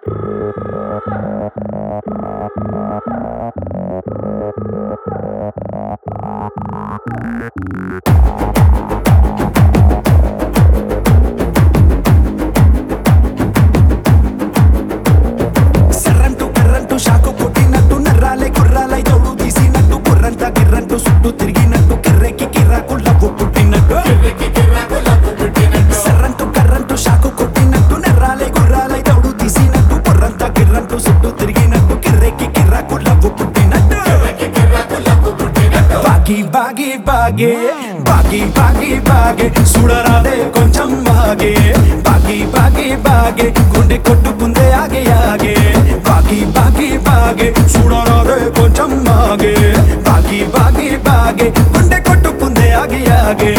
సర్రంటూ కర్రంటూ షాకు కొట్టినట్టు నర్రాలే గుర్రాలై దౌడు తీసినట్టు బుర్రంతా గిర్రంటూ చుట్టూ తిరిగినట్టు కిర్రెక్కి కిర్రాకు లవ్వు పుట్టినట్టు సర్రంటూ కర్రంటూ షాకు కొట్టినట్టు నర్రాలే గుర్రాలై దౌడు తీసినట్టు బుర్రంతా గిర్రంటూ చుట్టూ తిరిగినట్టు కిర్రెక్కి కిర్రాకు లవ్వు పుట్టినట్టు బాగి బాగి బాగే బాగి బాగి బాగే చూడరాదే కొంచెం బాగే బాగి బాగి బాగే గుండె కొట్టుకుందే ఆగే ఆగే బాగి బాగి బాగే చూడరాదే కొంచెం బాగే బాగి బాగి బాగే గుండె కొట్టుకుందే ఆగే ఆగే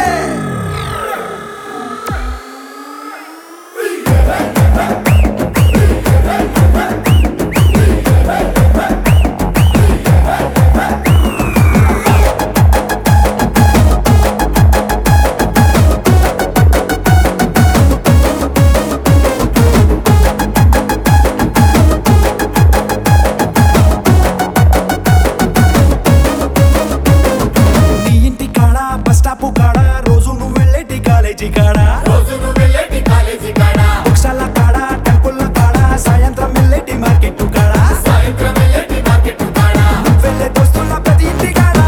రోజు నువ్వు వెళ్ళేటి కాలేజీ కాడ బుక్సాల కాడ టెంపుల్ల కాడ సాయంత్రం వెళ్ళేటి మార్కెట్ కాడ వెళ్ళే దోస్తుల ప్రతి ఇంటి కాడ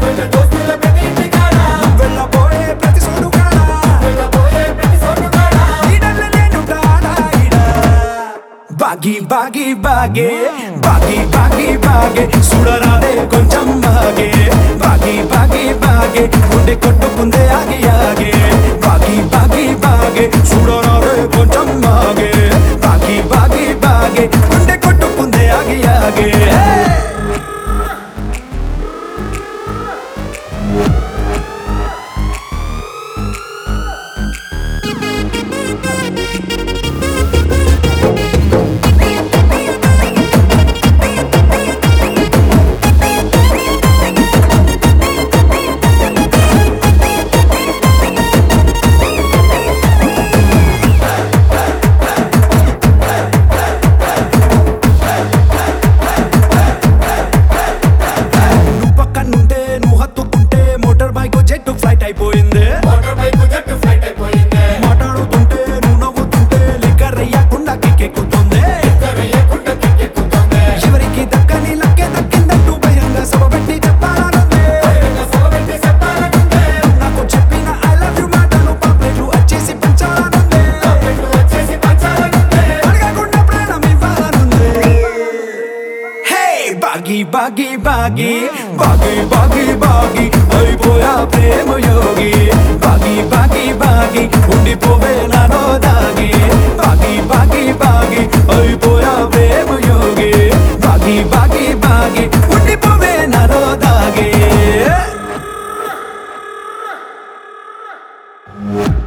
వెళ్ళబోయే ప్రతి సోడు కాడ ఈడల్ల నేను బాగి బాగి బాగే బాగి బాగి బాగే చూడరాదే కొంచెం బాగే బాగి బాగి బాగే గుండె కొట్టుకుందే ఆగి ఆగే బాగి బాగి బాగే చూడరాదే కొంచెం బాగే బాగి బాగి బాగే గుండె కొట్టుకుందే ఆగి ఆగే అయిపోయింది మాట్లాడుతుంటే నువ్వు నవ్వుతుంటే లిక్కర్ అయ్యకుండా కిక్కెక్కుతుంది ఎవరికి దక్కని లక్కే దక్కిందంటూ భయంగా సభ పెట్టి చెప్పాలనుంది నాకు చెప్పిన ఐ లవ్ యు మాటలు పాపేట్లు వచ్చేసి పంచాలనుంది అడగకుండా ప్రాణం ఇవ్వాలనుంది హే బాగి బాగి బాగి బాగి బాగి బాగి అయిపోయా ప్రేమ యోగి బాగి బాగి బాగి ఉండిపోవే నాలో దాగి బాగి బాగి బాగి అయిపోయా ప్రేమ యోగి బాగి బాగి బాగి ఉండిపోవే నాలో దాగి